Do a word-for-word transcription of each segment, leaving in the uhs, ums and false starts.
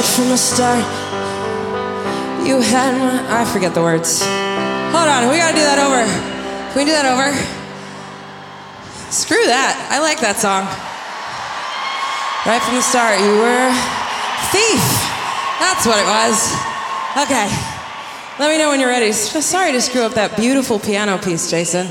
from the start, you had my... I forget the words. Hold on, we gotta do that over. Can we do that over? Screw that, I like that song. Right from the start, you were a thief. That's what it was. Okay, let me know when you're ready. Sorry to screw up that beautiful piano piece, Jason.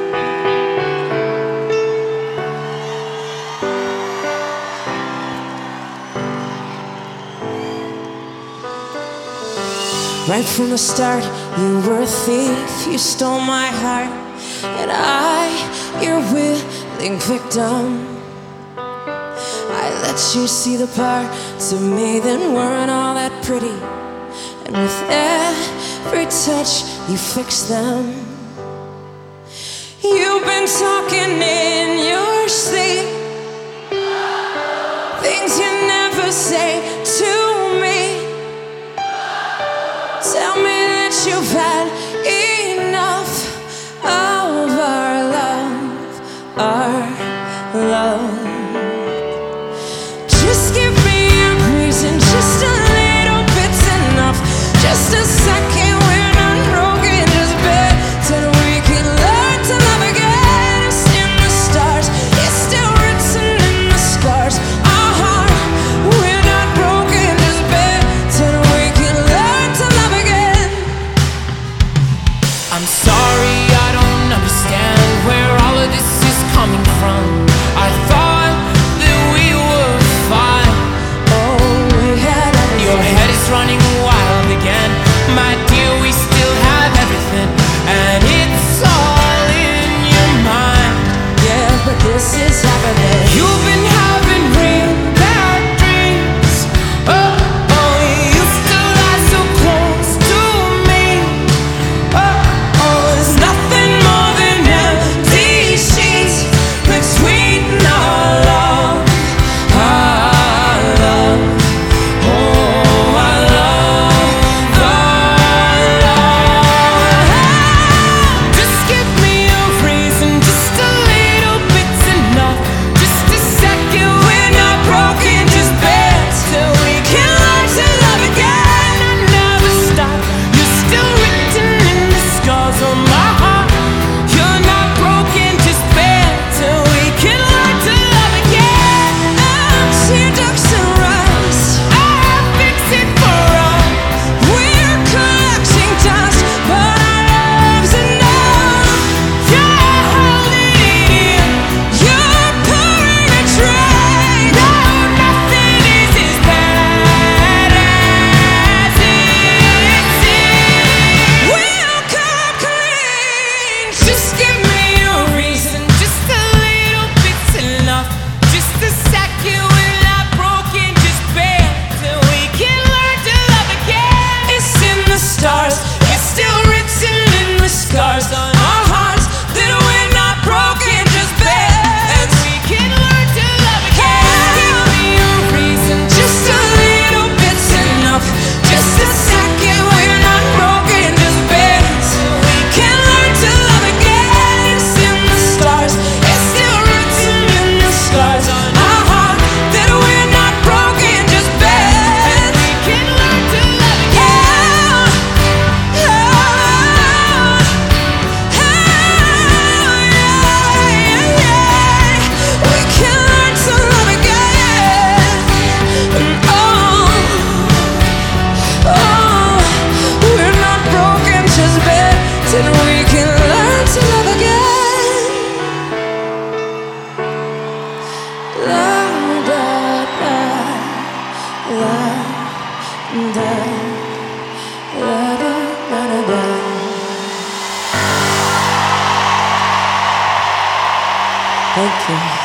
Right from the start, you were a thief. You stole my heart, and I, your willing victim. I let you see the parts of me that weren't all that pretty, and with every touch, you fixed them. You've been talking in your sleep, things you never say to me. Tell me that you've had enough of our love, our love. Just give me a reason, just a little bit's enough. Just a second, we're not broken, just better we can learn to love again. It's in the stars, it's still written in the scars. Our heart, we're not broken, just better we can learn to love again. I'm sorry, I don't understand where all of this is coming from. I thought that we were fine. Oh, we had everything. Your head is running wild again. My dear, we still have everything, and it's all in your mind. Yeah, but this is happening. You've been having real bad dreams. Oh, oh, you used to lie so close to me. Oh, oh, there's nothing more than empty sheets between our love, our love. Oh, our love, our love. Just give me a reason, just a little bit's enough. Just a second, we're not broken, just bend till we can learn to love again. I never stop, you're still written in the scars on my heart. You're not broken, just bend till we can learn to love again. Teardrops and rust, I'll fix it for us. we're collecting dust, but our love's enough. You're holding it in. You're pouring a train. No, nothing is as bad as it seems. We'll come clean. Just give me a reason, just a little bit's enough. Just a second, we're not broken, just bend till we can learn to love again. It's in the stars, it's still written in the scars on our hearts that we're not broken, just bend. We can learn to love again. Give me a reason, Just a little bit's enough. Just a second, we're not broken, just bend. We can learn to love again. It's in the stars, it's still written in the scars on our heart that we're not broken, just bend. we can learn to love again. Yeah, yeah, yeah, yeah. We can learn to love again. Oh, oh, we're not broken, just better we can learn to love again. La da da, la da, la da da da da. Thank you.